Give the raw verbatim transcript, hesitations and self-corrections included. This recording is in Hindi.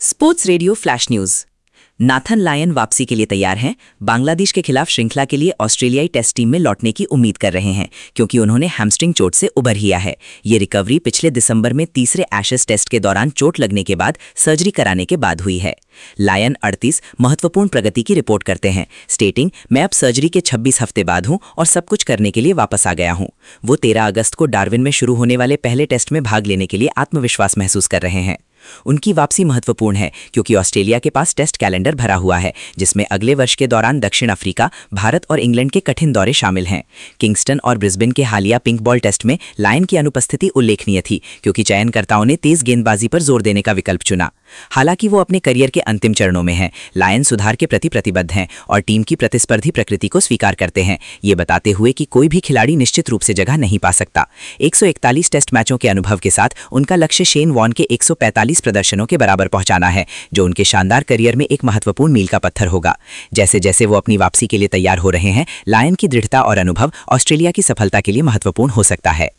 Sports radio flash news. Nathan Lyon वापसी के लिए तैयार हैं। बांग्लादेश के खिलाफ श्रृंखला के लिए ऑस्ट्रेलियाई टेस्ट टीम में लौटने की उम्मीद कर रहे हैं, क्योंकि उन्होंने हैमस्ट्रिंग चोट से उबर लिया है। ये रिकवरी पिछले दिसंबर में तीसरे एशेज टेस्ट के दौरान चोट लगने के बाद सर्जरी कराने के बाद हुई है। लायन अड़तीस महत्वपूर्ण प्रगति की रिपोर्ट करते हैं, स्टेटिंग, मैं अब सर्जरी के छब्बीस हफ्ते बाद हूं और सब कुछ करने के लिए वापस आ गया हूं। वो तेरह अगस्त को डार्विन में शुरू होने वाले पहले टेस्ट में भाग लेने के लिए आत्मविश्वास महसूस कर रहे हैं। उनकी वापसी महत्वपूर्ण है क्योंकि ऑस्ट्रेलिया के पास टेस्ट कैलेंडर भरा हुआ है, जिसमें अगले वर्ष के दौरान दक्षिण अफ्रीका, भारत और इंग्लैंड के कठिन दौरे शामिल हैं। किंगस्टन और ब्रिस्बेन के हालिया पिंक बॉल टेस्ट में लायन की अनुपस्थिति उल्लेखनीय थी, क्योंकि चयनकर्ताओं ने तेज गेंदबाजी पर जोर देने का विकल्प चुना। हालांकि वो अपने करियर के अंतिम चरणों में हैं, लायन सुधार के प्रति प्रतिबद्ध हैं और टीम की प्रतिस्पर्धी प्रकृति को स्वीकार करते हैं, ये बताते हुए कि कोई भी खिलाड़ी निश्चित रूप से जगह नहीं पा सकता। एक सौ इकतालीस टेस्ट मैचों के अनुभव के साथ उनका लक्ष्य शेन वॉर्न के एक सौ पैंतालीस प्रदर्शनों के बराबर पहुंचाना है, जो उनके शानदार करियर में एक महत्वपूर्ण मील का पत्थर होगा। जैसे जैसे वो अपनी वापसी के लिए तैयार हो रहे हैं, लायन की दृढ़ता और अनुभव ऑस्ट्रेलिया की सफलता के लिए महत्वपूर्ण हो सकता है।